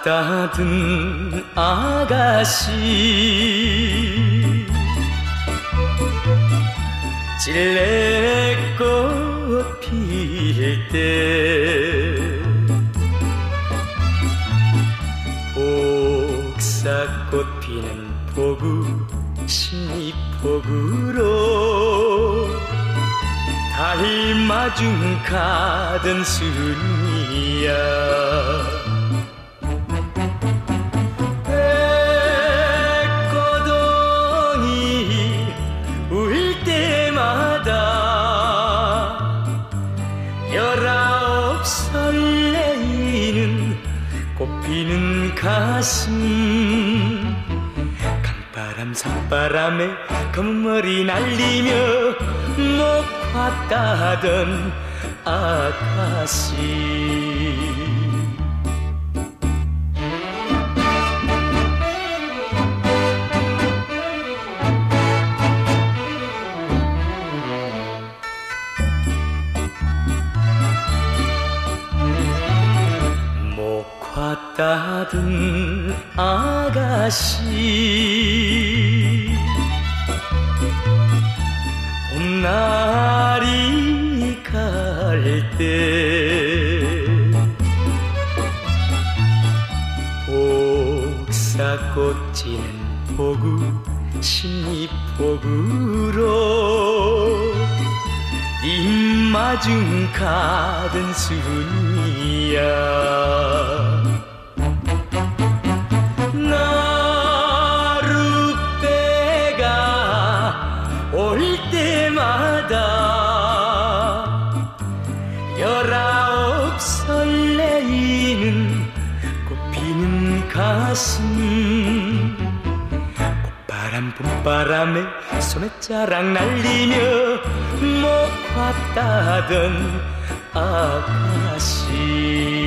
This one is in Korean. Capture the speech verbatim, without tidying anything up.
닫은 아가씨 찔레꽃 필 때 복사꽃 피는 포구 신잎포구로 닮아준 가던 순이야 백고동이 울 때마다 열아홉 설레이는 꽃피는 가슴 강바람 산바람에 검은 머리 날리며 목화 따던 아가씨 목화 따던 아가씨 봄날이 갈 때 복사꽃 지는 포구 신잎포구로 입마중 가던 순이야 나룻배가 올 때마다 열아홉 설레이는 꽃피는 가슴 꽃바람 봄바람에 소매자락 날리며 목화 따던 아가씨